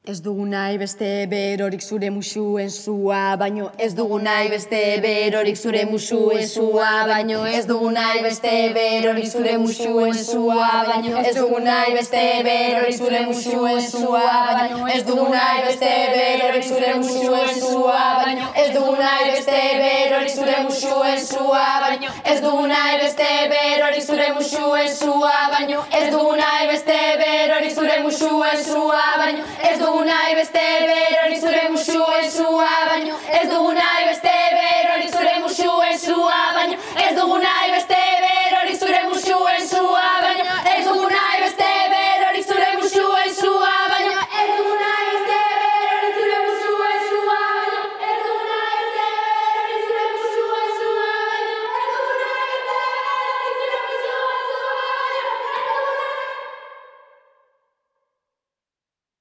Ez dugu nahi beste berorik zure musuen zua, baino ez dugu nahi beste berorik zure musuen zua, baino ez dugu nahi beste berorik zure musuen zua, baino ez dugu nahi beste berorik zure musuen zua, baino ez dugu nahi beste berorik zure musuen zua, baino ez dugu nahi beste berorik zure musuen zua, baino ez dugu nahi beste berorik zure musuen zua, baino ez dugu nahi beste berorik zure musuen zua, baino ez dugu nahi beste berorik zure musuen zua, baino ez dugu nahi beste berorik zure musuen zua, baino ez dugu nahi